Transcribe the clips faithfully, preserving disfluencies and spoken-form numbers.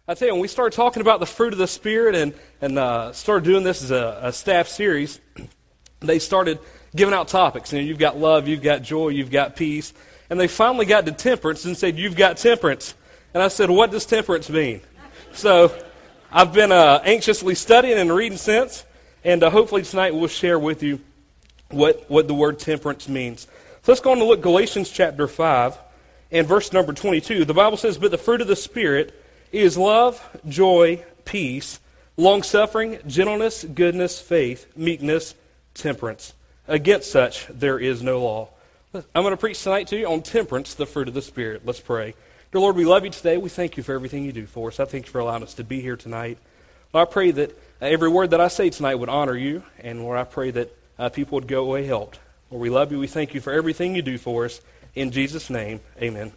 I tell you, when we started talking about the fruit of the Spirit and, and uh, started doing this as a, a staff series, they started giving out topics. You know, you've got love, you've got joy, you've got peace. And they finally got to temperance and said, you've got temperance. And I said, what does temperance mean? So I've been uh, anxiously studying and reading since, and uh, hopefully tonight we'll share with you what, what the word temperance means. So let's go on to look Galatians chapter five and verse number twenty-two. The Bible says, but the fruit of the Spirit is love, joy, peace, long-suffering, gentleness, goodness, faith, meekness, temperance. Against such there is no law. I'm going to preach tonight to you on temperance, the fruit of the Spirit. Let's pray. Dear Lord, we love you today. We thank you for everything you do for us. I thank you for allowing us to be here tonight. Lord, I pray that every word that I say tonight would honor you, and Lord, I pray that uh, people would go away helped. Lord, we love you. We thank you for everything you do for us. In Jesus' name, amen.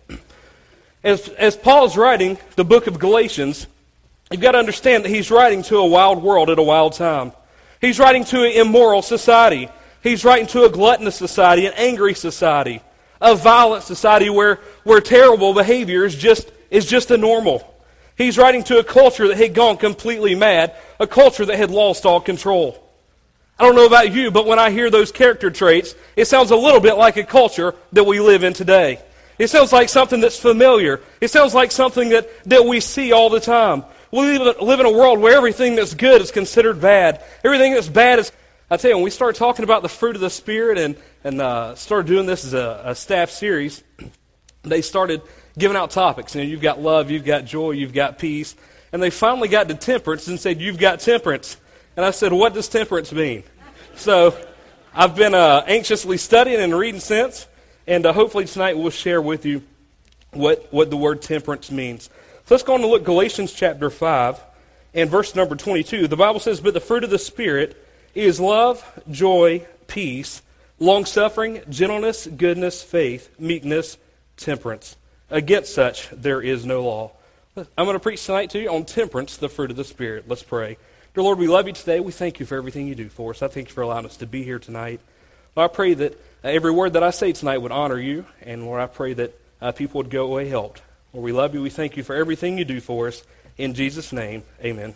As, as Paul's writing the book of Galatians, you've got to understand that he's writing to a wild world at a wild time. He's writing to an immoral society. He's writing to a gluttonous society, an angry society, a violent society where, where terrible behavior is just, is just a normal. He's writing to a culture that had gone completely mad, a culture that had lost all control. I don't know about you, but when I hear those character traits, it sounds a little bit like a culture that we live in today. It sounds like something that's familiar. It sounds like something that, that we see all the time. We live, live in a world where everything that's good is considered bad. Everything that's bad is... I tell you, when we started talking about the fruit of the Spirit and, and uh, started doing this as a, a staff series, they started giving out topics. You know, you've got love, you've got joy, you've got peace. And they finally got to temperance and said, you've got temperance. And I said, what does temperance mean? So I've been uh, anxiously studying and reading since. And uh, hopefully tonight we'll share with you what, what the word temperance means. So let's go on to look Galatians chapter five and verse number twenty-two. The Bible says, but the fruit of the Spirit is love, joy, peace, long-suffering, gentleness, goodness, faith, meekness, temperance. Against such there is no law. I'm going to preach tonight to you on temperance, the fruit of the Spirit. Let's pray. Dear Lord, we love you today. We thank you for everything you do for us. I thank you for allowing us to be here tonight. Lord, I pray that every word that I say tonight would honor you, and Lord, I pray that uh, people would go away helped. Lord, we love you. We thank you for everything you do for us. In Jesus' name, amen.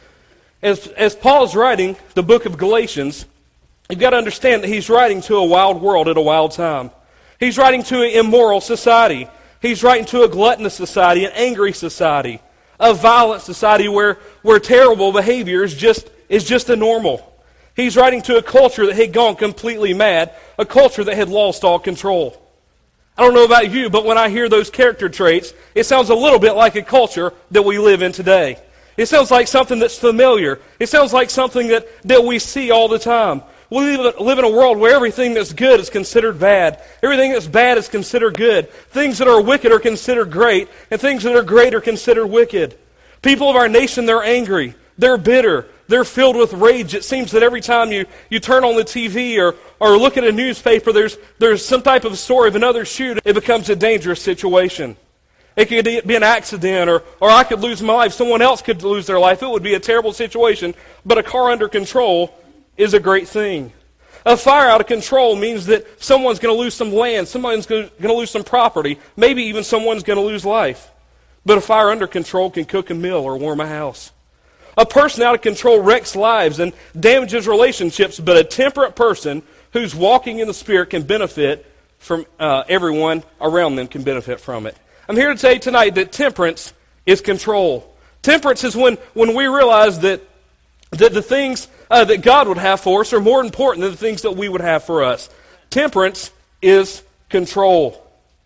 As, as Paul's writing the book of Galatians, you've got to understand that he's writing to a wild world at a wild time. He's writing to an immoral society. He's writing to a gluttonous society, an angry society, a violent society where, where terrible behavior is just, is just a normal. He's writing to a culture that had gone completely mad, a culture that had lost all control. I don't know about you, but when I hear those character traits, it sounds a little bit like a culture that we live in today. It sounds like something that's familiar. It sounds like something that, that we see all the time. We live, live in a world where everything that's good is considered bad. Everything that's bad is considered good. Things that are wicked are considered great, and things that are great are considered wicked. People of our nation, they're angry. They're bitter. They're filled with rage. It seems that every time you, you turn on the T V or, or look at a newspaper, there's, there's some type of story of another shooting. It becomes a dangerous situation. It could be an accident, or, or I could lose my life. Someone else could lose their life. It would be a terrible situation. But a car under control is a great thing. A fire out of control means that someone's going to lose some land, someone's going to lose some property, maybe even someone's going to lose life. But a fire under control can cook a meal or warm a house. A person out of control wrecks lives and damages relationships, but a temperate person who's walking in the Spirit can benefit from uh, everyone around them can benefit from it. I'm here to tell you tonight that temperance is control. Temperance is when, when we realize that, that the things uh, that God would have for us are more important than the things that we would have for us. Temperance is control.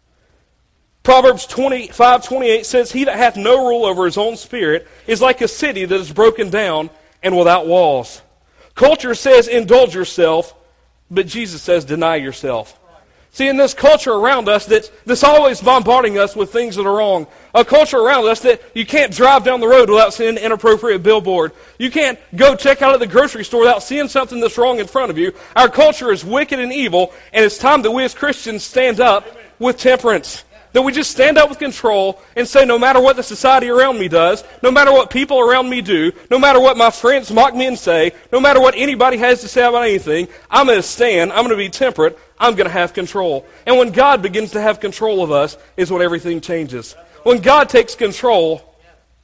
Proverbs twenty-five twenty-eight says, he that hath no rule over his own spirit is like a city that is broken down and without walls. Culture says, indulge yourself, but Jesus says, deny yourself. See, in this culture around us that's, that's always bombarding us with things that are wrong, a culture around us that you can't drive down the road without seeing an inappropriate billboard. You can't go check out at the grocery store without seeing something that's wrong in front of you. Our culture is wicked and evil, and it's time that we as Christians stand up with temperance. That we just stand up with control and say, no matter what the society around me does, no matter what people around me do, no matter what my friends mock me and say, no matter what anybody has to say about anything, I'm going to stand, I'm going to be temperate, I'm going to have control. And when God begins to have control of us is when everything changes. When God takes control,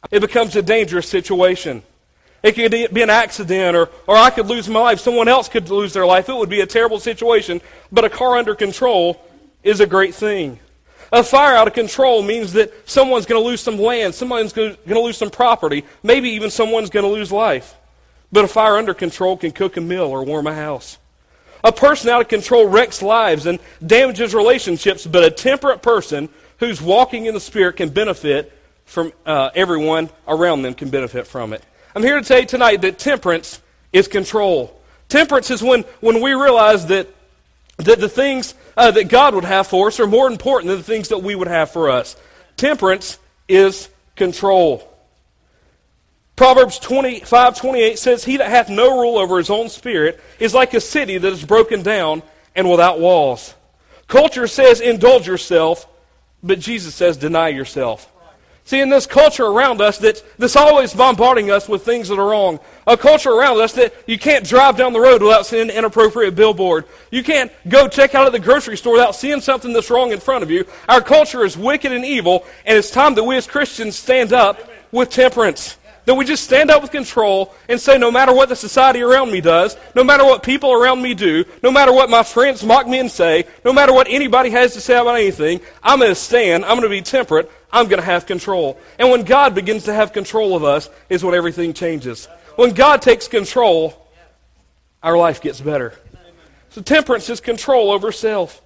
it becomes a dangerous situation. It could be an accident, or, or I could lose my life. Someone else could lose their life. It would be a terrible situation. But a car under control is a great thing. A fire out of control means that someone's going to lose some land, someone's going to lose some property, maybe even someone's going to lose life. But a fire under control can cook a meal or warm a house. A person out of control wrecks lives and damages relationships, but a temperate person who's walking in the Spirit can benefit from uh, everyone around them can benefit from it. I'm here to tell you tonight that temperance is control. Temperance is when, when we realize that, that the things uh, that God would have for us are more important than the things that we would have for us. Temperance is control. Proverbs twenty-five twenty-eight says, "He that hath no rule over his own spirit is like a city that is broken down and without walls." Culture says, indulge yourself, but Jesus says, deny yourself. See, in this culture around us that's, that's always bombarding us with things that are wrong, a culture around us that you can't drive down the road without seeing an inappropriate billboard. You can't go check out at the grocery store without seeing something that's wrong in front of you. Our culture is wicked and evil, and it's time that we as Christians stand up with temperance. That we just stand up with control and say, no matter what the society around me does, no matter what people around me do, no matter what my friends mock me and say, no matter what anybody has to say about anything, I'm going to stand, I'm going to be temperate, I'm going to have control. And when God begins to have control of us is when everything changes. When God takes control, our life gets better. So temperance is control over self.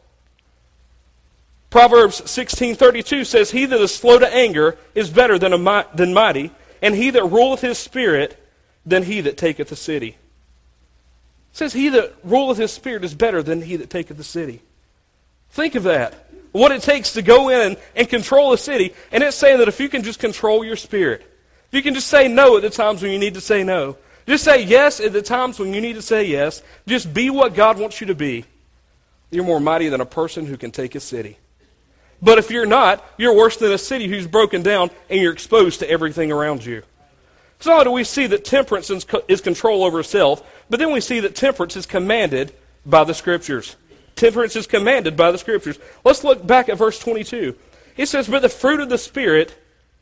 Proverbs sixteen thirty-two says, "He that is slow to anger is better than, a mi- than mighty, and he that ruleth his spirit than he that taketh a city." It says, "He that ruleth his spirit is better than he that taketh a city." Think of that. What it takes to go in and control a city. And it's saying that if you can just control your spirit, if you can just say no at the times when you need to say no, just say yes at the times when you need to say yes, just be what God wants you to be, you're more mighty than a person who can take a city. But if you're not, you're worse than a city who's broken down and you're exposed to everything around you. So not only do we see that temperance is control over self, but then we see that temperance is commanded by the Scriptures. Temperance is commanded by the Scriptures. Let's look back at verse twenty-two. It says, "But the fruit of the Spirit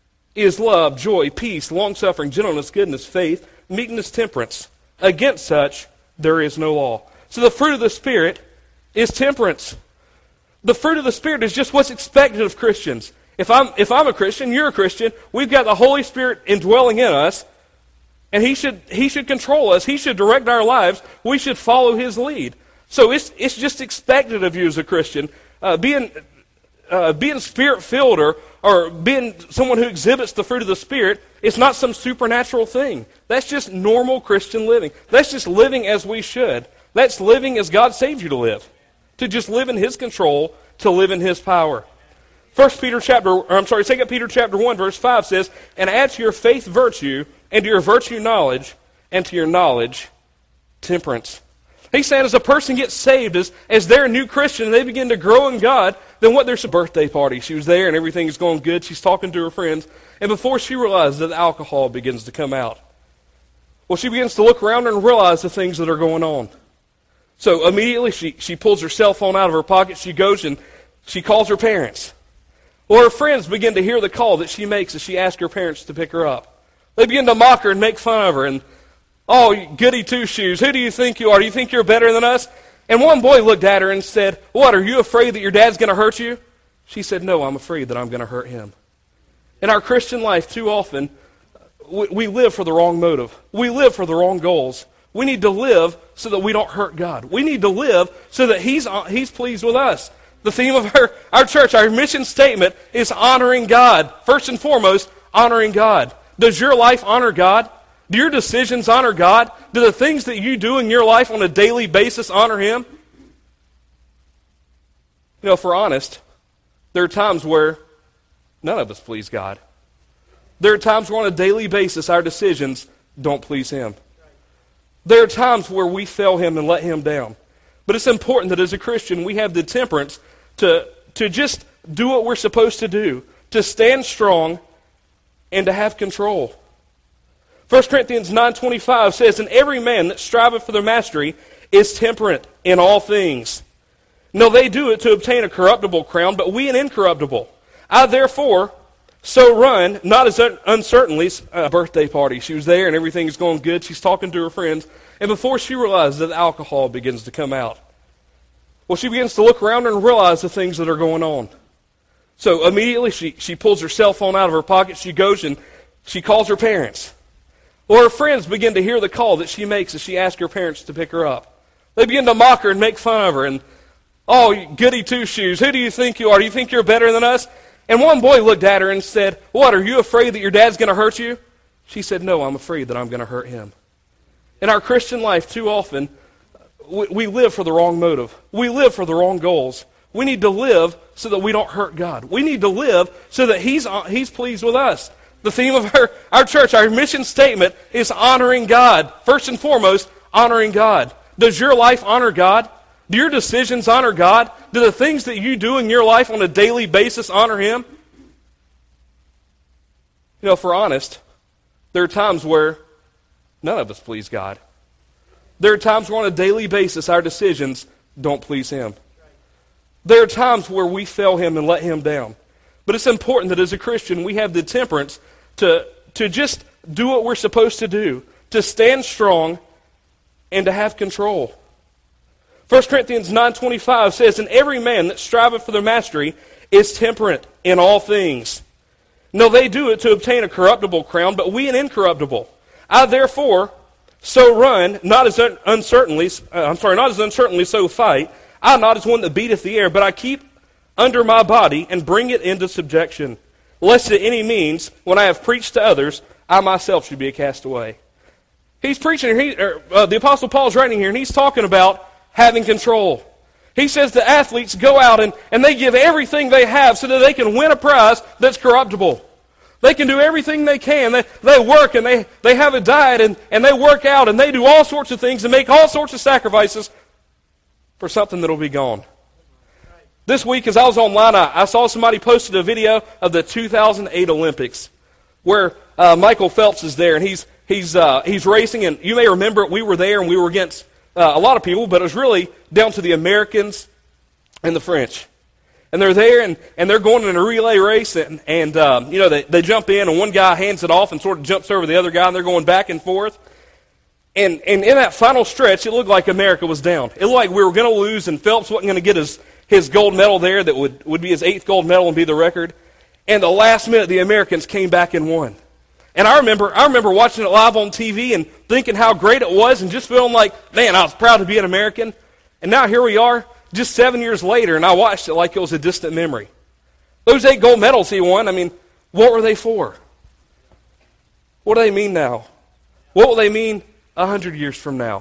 is love, joy, peace, long-suffering, gentleness, goodness, faith, meekness, temperance. Against such there is no law." So the fruit of the Spirit is temperance. The fruit of the Spirit is just what's expected of Christians. If I'm, if I'm a Christian, you're a Christian, we've got the Holy Spirit indwelling in us, and He should, He should control us. He should direct our lives. We should follow His lead. So it's, it's just expected of you as a Christian. Uh, being, uh, being Spirit-filled or, or being someone who exhibits the fruit of the Spirit is not some supernatural thing. That's just normal Christian living. That's just living as we should. That's living as God saved you to live. To just live in His control, to live in His power. First Peter chapter, or I'm sorry, Second Peter chapter one, verse five says, "And add to your faith virtue, and to your virtue knowledge, and to your knowledge temperance." He's saying as a person gets saved, as, as they're a new Christian, and they begin to grow in God, then what, there's a birthday party. She was there, and everything is going good. She's talking to her friends. And before she realizes that the alcohol begins to come out, well, she begins to look around and realize the things that are going on. So immediately she, she pulls her cell phone out of her pocket. She goes and she calls her parents. Well, her friends begin to hear the call that she makes as she asks her parents to pick her up. They begin to mock her and make fun of her. And, "Oh, goody two-shoes, who do you think you are? Do you think you're better than us?" And one boy looked at her and said, "What, are you afraid that your dad's going to hurt you?" She said, "No, I'm afraid that I'm going to hurt him." In our Christian life, too often, we, we live for the wrong motive. We live for the wrong goals. We need to live so that we don't hurt God. We need to live so that He's, he's pleased with us. The theme of our, our church, our mission statement is honoring God. First and foremost, honoring God. Does your life honor God? Do your decisions honor God? Do the things that you do in your life on a daily basis honor Him? You know, if we're honest, there are times where none of us please God. There are times where on a daily basis our decisions don't please Him. There are times where we fail Him and let Him down. But it's important that as a Christian we have the temperance to, to just do what we're supposed to do, to stand strong and to have control. First Corinthians nine twenty-five says, "And every man that striveth for the mastery is temperate in all things. No, they do it to obtain a corruptible crown, but we an incorruptible. I therefore So run, not as un- uncertainly, a birthday party. She was there and everything's going good. She's talking to her friends. And before she realizes that the alcohol begins to come out, well, she begins to look around and realize the things that are going on. So immediately she, she pulls her cell phone out of her pocket. She goes and she calls her parents. Well, her friends begin to hear the call that she makes as she asks her parents to pick her up. They begin to mock her and make fun of her. And, oh, you goody two-shoes, who do you think you are? Do you think you're better than us? And one boy looked at her and said, what, are you afraid that your dad's going to hurt you? She said, no, I'm afraid that I'm going to hurt him. In our Christian life, too often, we, we live for the wrong motive. We live for the wrong goals. We need to live so that we don't hurt God. We need to live so that He's, he's pleased with us. The theme of our, our church, our mission statement is honoring God. First and foremost, honoring God. Does your life honor God? Do your decisions honor God? Do the things that you do in your life on a daily basis honor Him? You know, if we're honest, there are times where none of us please God. There are times where on a daily basis our decisions don't please Him. There are times where we fail Him and let Him down. But it's important that as a Christian we have the temperance to, to just do what we're supposed to do, to stand strong and to have control. First Corinthians nine twenty-five says, and every man that striveth for the mastery is temperate in all things. No, they do it to obtain a corruptible crown, but we an incorruptible. I therefore so run, not as un- uncertainly, uh, I'm sorry, not as uncertainly so fight. I not as one that beateth the air, but I keep under my body and bring it into subjection, lest at any means, when I have preached to others, I myself should be a castaway. He's preaching, he, er, uh, the Apostle Paul's writing here, and he's talking about having control. He says the athletes go out and, and they give everything they have so that they can win a prize that's corruptible. They can do everything they can. They, they work and they, they have a diet and, and they work out and they do all sorts of things and make all sorts of sacrifices for something that'll be gone. This week as I was online, I, I saw somebody posted a video of the two thousand eight Olympics where uh, Michael Phelps is there and he's, he's, uh, he's racing. And you may remember it, we were there and we were against Uh, a lot of people, but it was really down to the Americans and the French. And they're there, and, and they're going in a relay race, and, and um, you know, they, they jump in, and one guy hands it off and sort of jumps over the other guy, and they're going back and forth. And, and in that final stretch, it looked like America was down. It looked like we were going to lose, and Phelps wasn't going to get his, his gold medal there that would, would be his eighth gold medal and be the record. And the last minute, the Americans came back and won. And I remember I remember watching it live on T V and thinking how great it was and just feeling like, man, I was proud to be an American. And now here we are, just seven years later, and I watched it like it was a distant memory. Those eight gold medals he won, I mean, what were they for? What do they mean now? What will they mean a hundred years from now?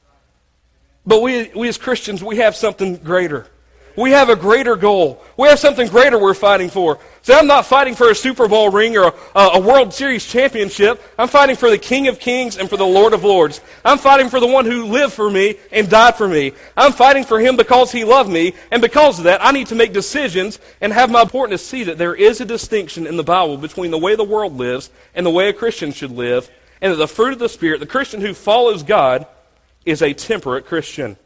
But we, we as Christians, we have something greater. We have a greater goal. We have something greater we're fighting for. So I'm not fighting for a Super Bowl ring or a, a World Series championship. I'm fighting for the King of Kings and for the Lord of Lords. I'm fighting for the one who lived for me and died for me. I'm fighting for Him because He loved me, and because of that, I need to make decisions and have my important to see that there is a distinction in the Bible between the way the world lives and the way a Christian should live, and that the fruit of the Spirit, the Christian who follows God, is a temperate Christian.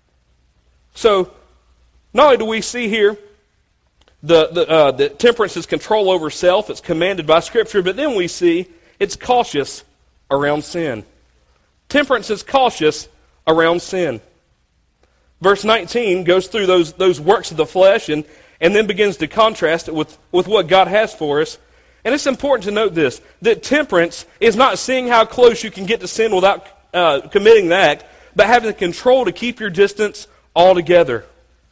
So, not only do we see here the, the, uh, the temperance is control over self, it's commanded by Scripture, but then we see it's cautious around sin. Temperance is cautious around sin. Verse nineteen goes through those, those works of the flesh and, and then begins to contrast it with, with what God has for us. And it's important to note this, that temperance is not seeing how close you can get to sin without uh, committing the act, but having the control to keep your distance altogether.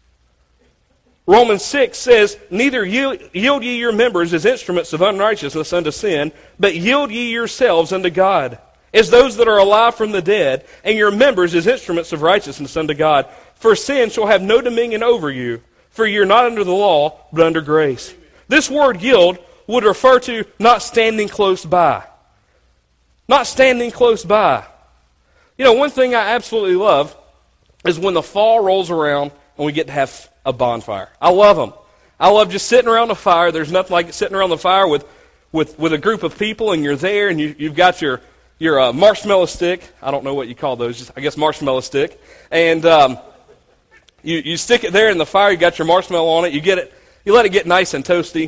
Romans six says, neither yield, yield ye your members as instruments of unrighteousness unto sin, but yield ye yourselves unto God, as those that are alive from the dead, and your members as instruments of righteousness unto God. For sin shall have no dominion over you, for ye are not under the law, but under grace. This word yield would refer to not standing close by. Not standing close by. You know, one thing I absolutely love is when the fall rolls around and we get to have a bonfire. I love them. I love just sitting around a fire. There's nothing like sitting around the fire with, with, with a group of people, and you're there, and you, you've got your your uh, marshmallow stick. I don't know what you call those. Just, I guess marshmallow stick. And um, you you stick it there in the fire. You got your marshmallow on it. You get it. You let it get nice and toasty.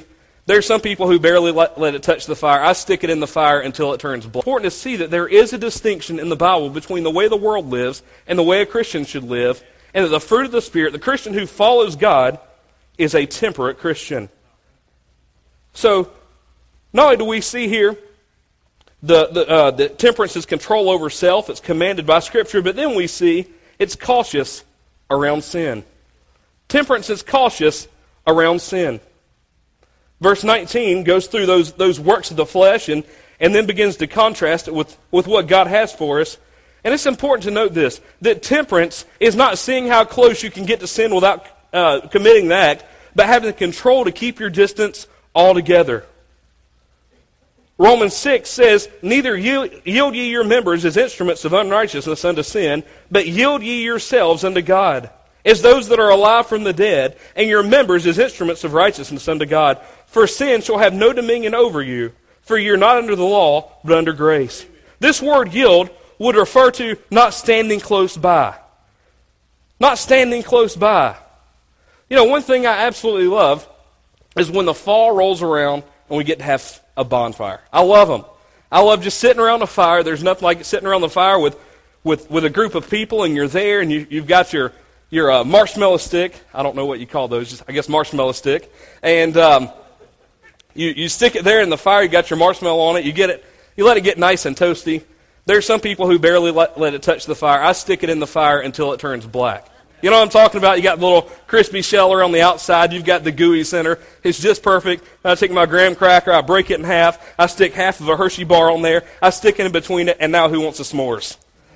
There are some people who barely let, let it touch the fire. I stick it in the fire until it turns black. It's important to see that there is a distinction in the Bible between the way the world lives and the way a Christian should live, and that the fruit of the Spirit, the Christian who follows God, is a temperate Christian. So, not only do we see here the, the, uh, that temperance is control over self, it's commanded by Scripture, but then we see it's cautious around sin. Temperance is cautious around sin. Verse nineteen goes through those, those works of the flesh and, and then begins to contrast it with, with what God has for us. And it's important to note this, that temperance is not seeing how close you can get to sin without uh, committing the act, but having the control to keep your distance altogether. Romans six says, "Neither yield, yield ye your members as instruments of unrighteousness unto sin, but yield ye yourselves unto God, as those that are alive from the dead, and your members as instruments of righteousness unto God. For sin shall have no dominion over you, for you are not under the law, but under grace." This word yield would refer to not standing close by. Not standing close by. You know, one thing I absolutely love is when the fall rolls around and we get to have a bonfire. I love them. I love just sitting around a fire. There's nothing like sitting around the fire with, with, with a group of people, and you're there, and you, you've got your, your uh, marshmallow stick. I don't know what you call those, just, I guess marshmallow stick. And um, you, you stick it there in the fire, you got your marshmallow on it, you get it, you let it get nice and toasty. There are some people who barely let, let it touch the fire. I stick it in the fire until it turns black. You know what I'm talking about? You got the little crispy shell around the outside. You've got the gooey center. It's just perfect. I take my graham cracker, I break it in half. I stick half of a Hershey bar on there. I stick it in between it, and now who wants the s'mores?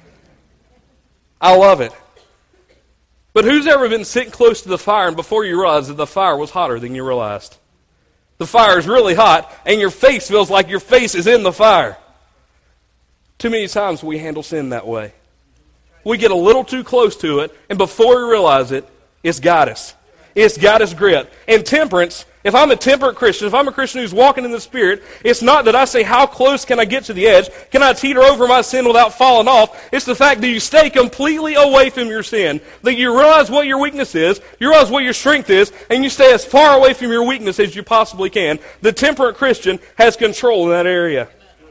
I love it. But who's ever been sitting close to the fire, and before you realize that the fire was hotter than you realized? The fire is really hot, and your face feels like your face is in the fire. Too many times we handle sin that way. We get a little too close to it, and before we realize it, it's got us. It's got us gripped. And temperance, if I'm a temperate Christian, if I'm a Christian who's walking in the Spirit, it's not that I say, how close can I get to the edge? Can I teeter over my sin without falling off? It's the fact that you stay completely away from your sin, that you realize what your weakness is, you realize what your strength is, and you stay as far away from your weakness as you possibly can. The temperate Christian has control in that area.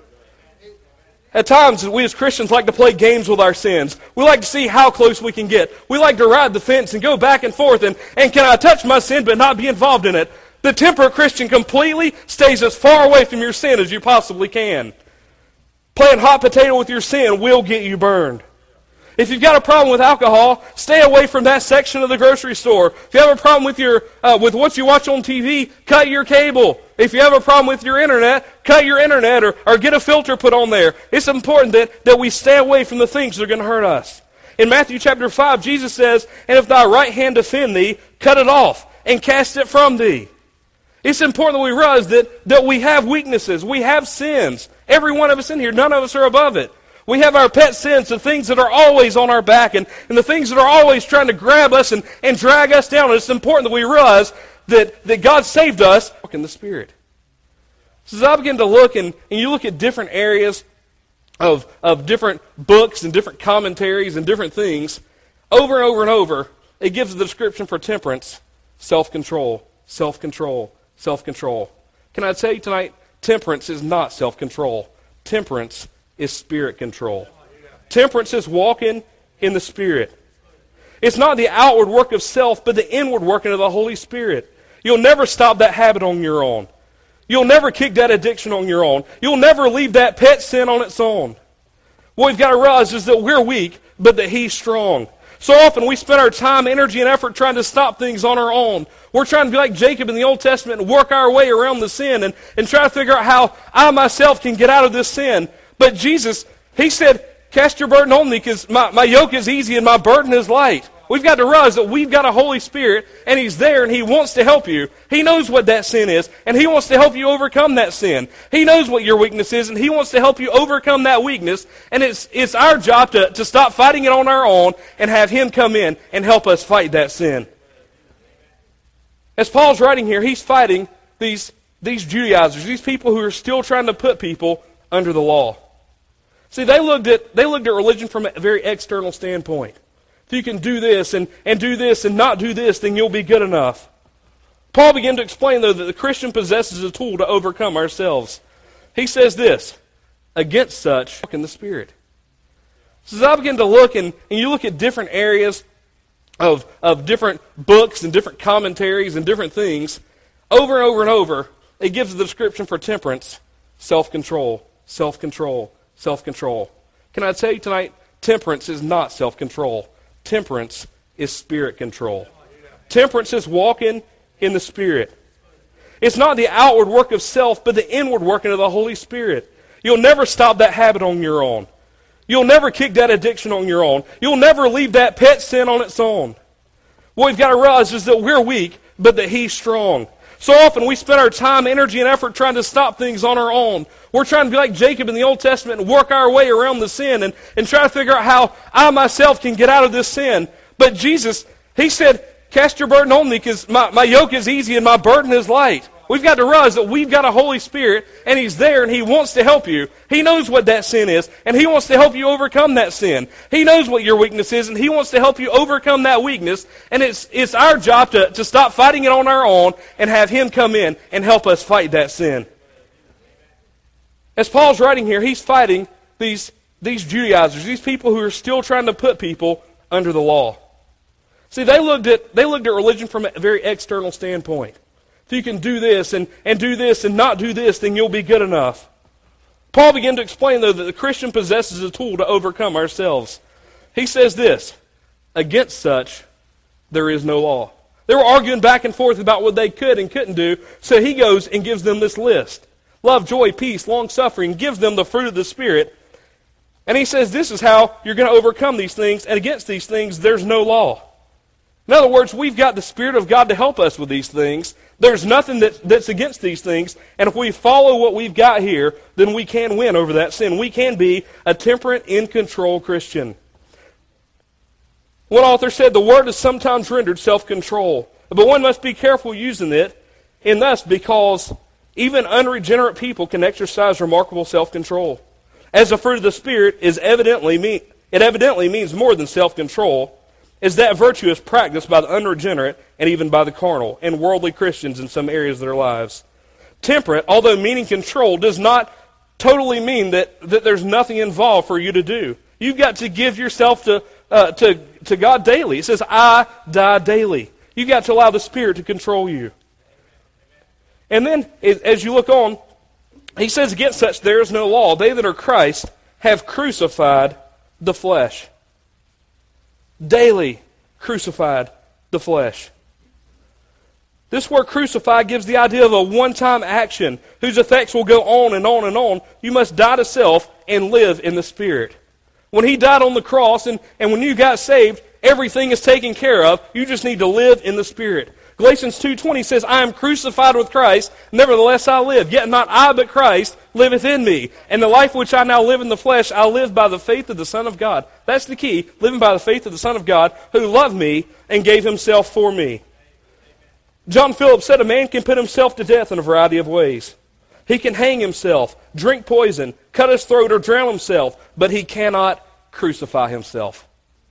At times, we as Christians like to play games with our sins. We like to see how close we can get. We like to ride the fence and go back and forth and, and can I touch my sin but not be involved in it? The temperate Christian completely stays as far away from your sin as you possibly can. Playing hot potato with your sin will get you burned. If you've got a problem with alcohol, stay away from that section of the grocery store. If you have a problem with your uh, with what you watch on T V, cut your cable. If you have a problem with your internet, cut your internet or, or get a filter put on there. It's important that, that we stay away from the things that are going to hurt us. In Matthew chapter five, Jesus says, "And if thy right hand offend thee, cut it off and cast it from thee." It's important that we realize that, that we have weaknesses. We have sins. Every one of us in here, none of us are above it. We have our pet sins, the things that are always on our back and, and the things that are always trying to grab us and, and drag us down. And it's important that we realize that, that God saved us in the Spirit. So as I begin to look and, and you look at different areas of, of different books and different commentaries and different things, over and over and over, it gives the description for temperance: self-control, self-control, self-control. Can I tell you tonight, temperance is not self-control. Temperance is spirit control. Temperance is walking in the Spirit. It's not the outward work of self, but the inward working of the Holy Spirit. You'll never stop that habit on your own. You'll never kick that addiction on your own. You'll never leave that pet sin on its own. What we've got to realize is that we're weak, but that He's strong. So often we spend our time, energy, and effort trying to stop things on our own. We're trying to be like Jacob in the Old Testament and work our way around the sin and, and try to figure out how I myself can get out of this sin. But Jesus, He said, cast your burden on me because my, my yoke is easy and my burden is light. We've got to realize that we've got a Holy Spirit and He's there and He wants to help you. He knows what that sin is and He wants to help you overcome that sin. He knows what your weakness is and He wants to help you overcome that weakness. And it's, it's our job to, to stop fighting it on our own and have Him come in and help us fight that sin. As Paul's writing here, he's fighting these, these Judaizers, these people who are still trying to put people under the law. See, they looked at they looked at religion from a very external standpoint. If you can do this and, and do this and not do this, then you'll be good enough. Paul began to explain, though, that the Christian possesses a tool to overcome ourselves. He says this, against such, walk in the Spirit. So as I begin to look, and, and you look at different areas of, of different books and different commentaries and different things, over and over and over, it gives the description for temperance, self-control, self-control, self-control. Can I tell you tonight, temperance is not self-control. Temperance is spirit control. Temperance is walking in the Spirit. It's not the outward work of self, but the inward working of the Holy Spirit. You'll never stop that habit on your own. You'll never kick that addiction on your own. You'll never leave that pet sin on its own. What we've got to realize is that we're weak, but that He's strong. So often we spend our time, energy, and effort trying to stop things on our own. We're trying to be like Jacob in the Old Testament and work our way around the sin and, and try to figure out how I myself can get out of this sin. But Jesus, He said, cast your burden on me because my, my yoke is easy and my burden is light. We've got to realize that we've got a Holy Spirit and He's there and He wants to help you. He knows what that sin is and He wants to help you overcome that sin. He knows what your weakness is and He wants to help you overcome that weakness. And it's it's our job to, to stop fighting it on our own and have Him come in and help us fight that sin. As Paul's writing here, he's fighting these, these Judaizers, these people who are still trying to put people under the law. See, they looked at they looked at religion from a very external standpoint. If you can do this and, and do this and not do this, then you'll be good enough. Paul began to explain, though, that the Christian possesses a tool to overcome ourselves. He says this, against such there is no law. They were arguing back and forth about what they could and couldn't do, so he goes and gives them this list. Love, joy, peace, long-suffering, gives them the fruit of the Spirit. And he says this is how you're going to overcome these things, and against these things there's no law. In other words, we've got the Spirit of God to help us with these things. There's nothing that, that's against these things. And if we follow what we've got here, then we can win over that sin. We can be a temperate, in-control Christian. One author said, the word is sometimes rendered self-control, but one must be careful using it, and thus because even unregenerate people can exercise remarkable self-control. As the fruit of the Spirit is evidently mean, it evidently means more than self-control, is that virtue is practiced by the unregenerate and even by the carnal and worldly Christians in some areas of their lives. Temperate, although meaning control, does not totally mean that, that there's nothing involved for you to do. You've got to give yourself to, uh, to, to God daily. It says, I die daily. You've got to allow the Spirit to control you. And then, as you look on, he says, against such there is no law. They that are Christ have crucified the flesh. Daily crucified the flesh. This word crucify gives the idea of a one-time action whose effects will go on and on and on. You must die to self and live in the Spirit. When He died on the cross and, and when you got saved, everything is taken care of. You just need to live in the Spirit. Galatians two twenty says, I am crucified with Christ, nevertheless I live. Yet not I, but Christ liveth in me. And the life which I now live in the flesh, I live by the faith of the Son of God. That's the key, living by the faith of the Son of God, who loved me and gave Himself for me. John Phillips said, a man can put himself to death in a variety of ways. He can hang himself, drink poison, cut his throat, or drown himself, but he cannot crucify himself.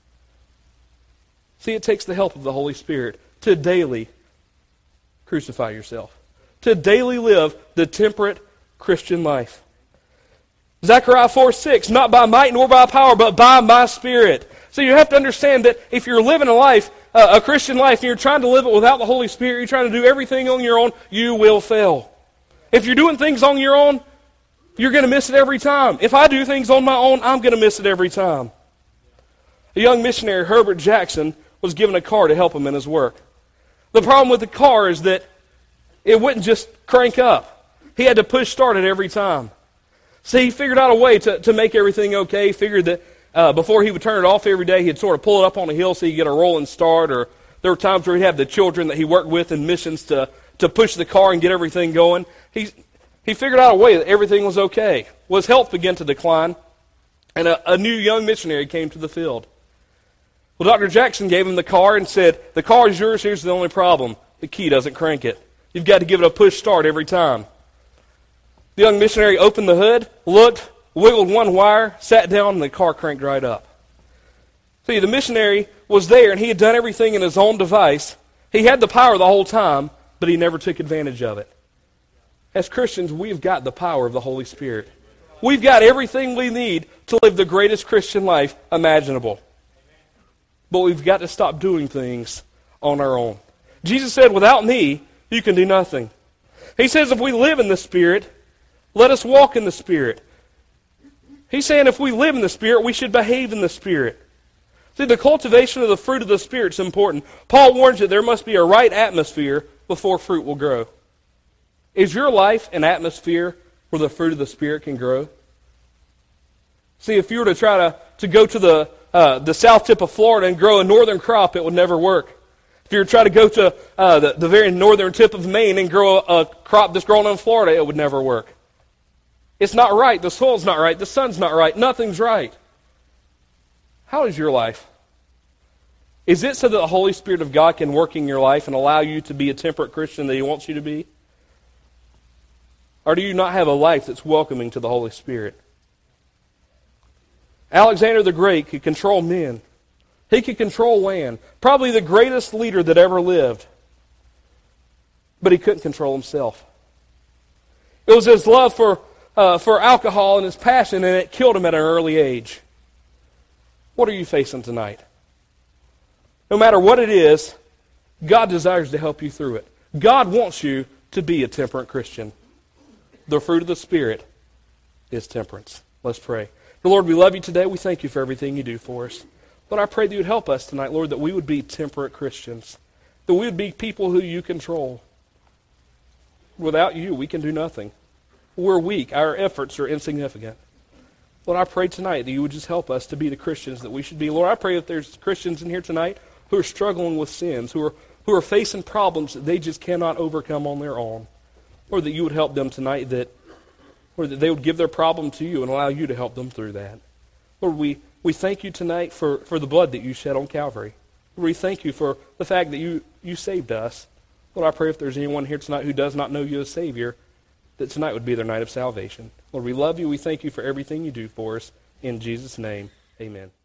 See, it takes the help of the Holy Spirit to daily crucify yourself, to daily live the temperate Christian life. Zechariah four six, not by might nor by power, but by my Spirit. So you have to understand that if you're living a life, uh, a Christian life, and you're trying to live it without the Holy Spirit, you're trying to do everything on your own, you will fail. If you're doing things on your own, you're going to miss it every time. If I do things on my own, I'm going to miss it every time. A young missionary, Herbert Jackson, was given a car to help him in his work. The problem with the car is that it wouldn't just crank up. He had to push start it every time. So he figured out a way to, to make everything okay. He figured that uh, before he would turn it off every day, he'd sort of pull it up on a hill so he'd get a rolling start. Or there were times where he'd have the children that he worked with in missions to, to push the car and get everything going. He, he figured out a way that everything was okay. Well, his health began to decline, and a, a new young missionary came to the field. Well, Doctor Jackson gave him the car and said, the car is yours, here's the only problem. The key doesn't crank it. You've got to give it a push start every time. The young missionary opened the hood, looked, wiggled one wire, sat down, and the car cranked right up. See, the missionary was there, and he had done everything in his own device. He had the power the whole time, but he never took advantage of it. As Christians, we've got the power of the Holy Spirit. We've got everything we need to live the greatest Christian life imaginable. But we've got to stop doing things on our own. Jesus said, without me, you can do nothing. He says, if we live in the Spirit, let us walk in the Spirit. He's saying if we live in the Spirit, we should behave in the Spirit. See, the cultivation of the fruit of the Spirit is important. Paul warns that there must be a right atmosphere before fruit will grow. Is your life an atmosphere where the fruit of the Spirit can grow? See, if you were to try to, to go to the, uh, the south tip of Florida and grow a northern crop, it would never work. If you were to try to go to uh, the, the very northern tip of Maine and grow a, a crop that's grown in Florida, it would never work. It's not right. The soil's not right. The sun's not right. Nothing's right. How is your life? Is it so that the Holy Spirit of God can work in your life and allow you to be a temperate Christian that He wants you to be? Or do you not have a life that's welcoming to the Holy Spirit? Alexander the Great could control men. He could control land. Probably the greatest leader that ever lived. But he couldn't control himself. It was his love for, uh, for alcohol and his passion, and it killed him at an early age. What are you facing tonight? No matter what it is, God desires to help you through it. God wants you to be a temperate Christian. The fruit of the Spirit is temperance. Let's pray. Lord, we love you today. We thank you for everything you do for us. Lord, I pray that you would help us tonight, Lord, that we would be temperate Christians. That we would be people who you control. Without you, we can do nothing. We're weak. Our efforts are insignificant. Lord, I pray tonight that you would just help us to be the Christians that we should be. Lord, I pray that there's Christians in here tonight who are struggling with sins, who are, who are facing problems that they just cannot overcome on their own. Lord, that you would help them tonight, that or that they would give their problem to you and allow you to help them through that. Lord, we, we thank you tonight for, for the blood that you shed on Calvary. Lord, we thank you for the fact that you, you saved us. Lord, I pray if there's anyone here tonight who does not know you as Savior, that tonight would be their night of salvation. Lord, we love you. We thank you for everything you do for us. In Jesus' name, amen.